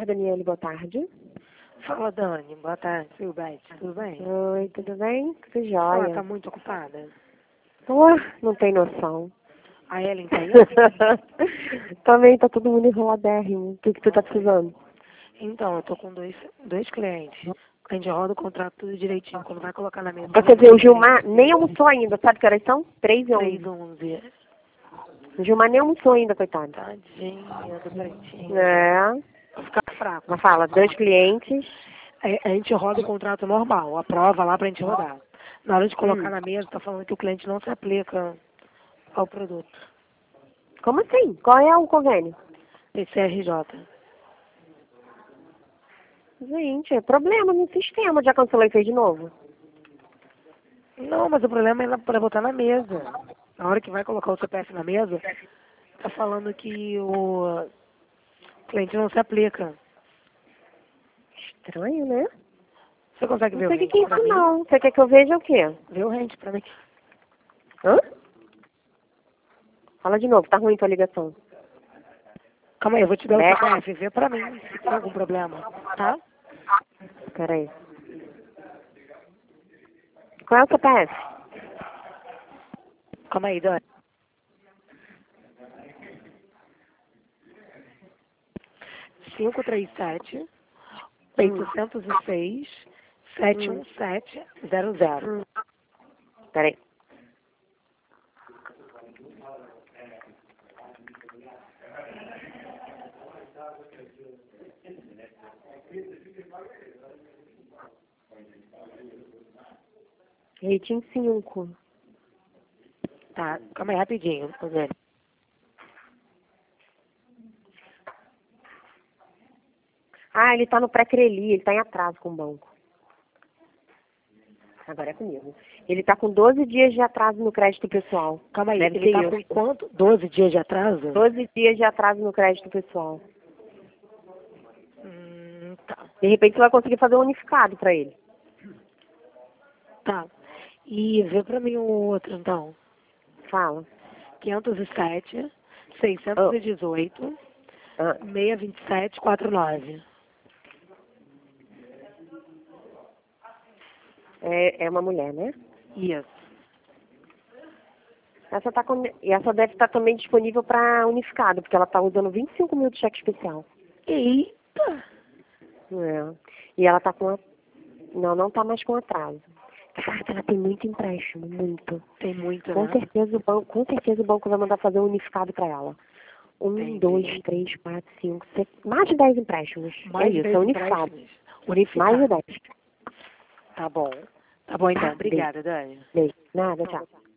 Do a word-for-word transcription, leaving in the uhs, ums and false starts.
Senhora Daniele, boa tarde. Fala, Dani. Boa tarde, Silvete. Tudo bem? Oi, tudo bem? Tudo Ela jóia. tá muito ocupada? Pô, não tem noção. A Ellen tá aí? Também tá todo mundo enroladérrimo. O que, que tu tá precisando? Então, eu tô com dois, dois clientes. A gente roda o contrato tudo direitinho. Quando vai colocar na mesa... Você vê, o Gilmar nem almoçou ainda. Sabe que horas são? Três e onze. três onze. O Gilmar nem almoçou ainda, coitado. Tadinha do pretinho. É. Vai ficar fraco. Mas fala, dois clientes. A, a gente roda o contrato normal. Aprova lá pra gente rodar. Na hora de colocar Hum. na mesa, tá falando que o cliente não se aplica ao produto. Como assim? Qual é o convênio? P C R J. Gente, é problema no sistema. Já cancelou e fez de novo? Não, mas o problema é para botar na mesa. Na hora que vai colocar o C P F na mesa, tá falando que o cliente não se aplica. Estranho, né? Você consegue ver Não o sei o que rente que é pra isso, mim? não. Você quer que eu veja o quê? Vê o rente pra mim. Hã? Fala de novo, tá ruim tua ligação. Calma aí, eu vou te dar o É. C P F. Vê pra mim se tem algum problema, tá? Peraí. Qual é o C P F? Calma aí, Dani. cinco três sete, oito zero seis, sete um sete zero zero. Hum. Peraí. Rating cinco. Tá, calma aí rapidinho, Dani. Ah, ele tá no pré-creli, ele tá em atraso com o banco. Agora é comigo. Ele tá com doze dias de atraso no crédito pessoal. Calma aí, Deve ele tá ser com isso. quanto? doze dias de atraso? doze dias de atraso no crédito pessoal. Hum, tá. De repente você vai conseguir fazer um unificado pra ele. Tá. E vê pra mim o outro, então. Fala. quinhentos e sete, seiscentos e dezoito, Ah. seiscentos e vinte e sete, quarenta e nove. É, é uma mulher, né? Isso. Essa, tá com... e essa deve estar também disponível para unificado, porque ela tá usando vinte e cinco mil de cheque especial. Eita! É. E ela tá com... A... Não, não tá mais com atraso. Caraca, ela tem muito empréstimo, muito. Tem muito, Com né? certeza o banco, com certeza o banco vai mandar fazer um unificado para ela. Um, Entendi. dois, três, quatro, cinco, seis, mais de dez empréstimos. Mais é de isso, dez é unificado. empréstimos. Unificado. Mais de dez. Tá bom. Tá bom, então. Tá, beijo. Obrigada, Dani. Beijo. Nada, tchau.